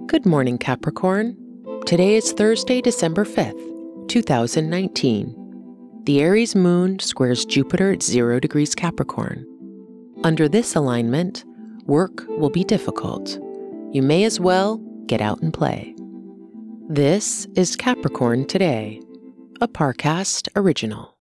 Good morning, Capricorn. Today is Thursday, December 5th, 2019. The Aries moon squares Jupiter at 0 degrees Capricorn. Under this alignment, work will be difficult. You may as well get out and play. This is Capricorn Today, a Parcast original.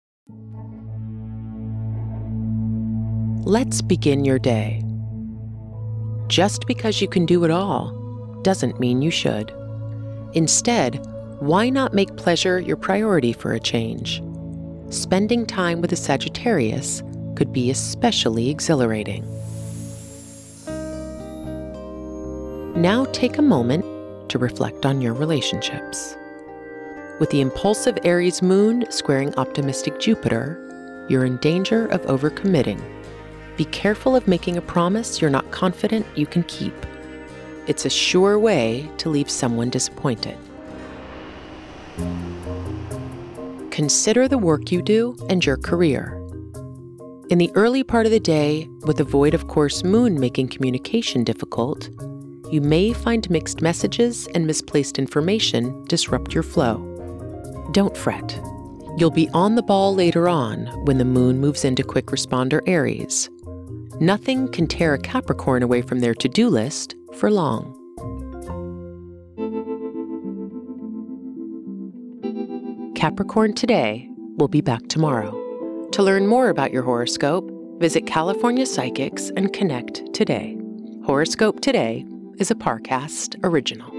Let's begin your day. Just because you can do it all doesn't mean you should. Instead, why not make pleasure your priority for a change? Spending time with a Sagittarius could be especially exhilarating. Now take a moment to reflect on your relationships. With the impulsive Aries moon squaring optimistic Jupiter, you're in danger of overcommitting. Be careful of making a promise you're not confident you can keep. It's a sure way to leave someone disappointed. Consider the work you do and your career. In the early part of the day, with the void of course moon making communication difficult, you may find mixed messages and misplaced information disrupt your flow. Don't fret. You'll be on the ball later on when the moon moves into quick responder Aries. Nothing can tear a Capricorn away from their to-do list for long. Capricorn Today will be back tomorrow. To learn more about your horoscope, visit California Psychics and connect today. Horoscope Today is a Parcast original.